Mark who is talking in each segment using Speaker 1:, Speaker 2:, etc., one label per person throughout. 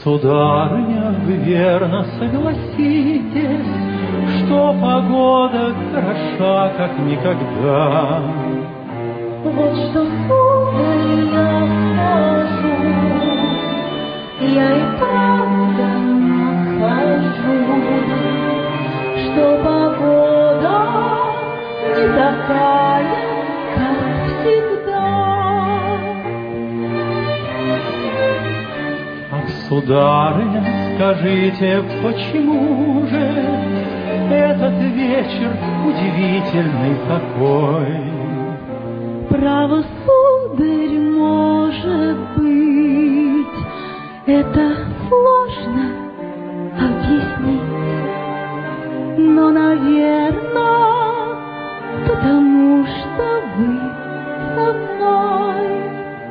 Speaker 1: Сударыня, вы верно согласитесь, что погода хороша, как никогда.
Speaker 2: Вот что, сударь, я скажу, я и правда нахожу, что погода не такая, как всегда.
Speaker 1: Ах, сударыня, скажите, почему же этот вечер удивительный такой?
Speaker 2: Право, сударь, может быть, это сложно объяснить, но, наверное, потому что вы со мной.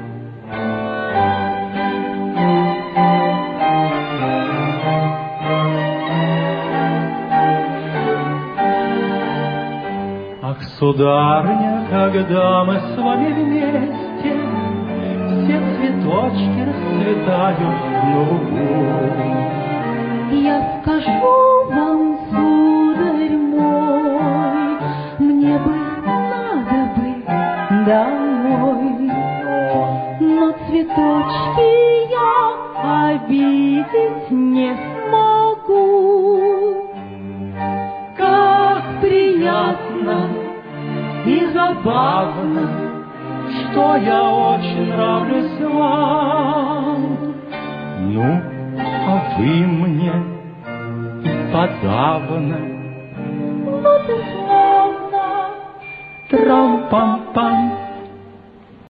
Speaker 1: Ах, сударыня, когда мы с вами вместе, все цветочки расцветают на лугу.
Speaker 2: Я скажу вам, сударь мой, мне бы надо бы домой, но цветочки я обидеть не смогу.
Speaker 1: Как приятно и забавно, что я очень нравлюсь вам. Ну, а вы мне и подавно.
Speaker 2: Вот и славно.
Speaker 1: Трам-пам-пам.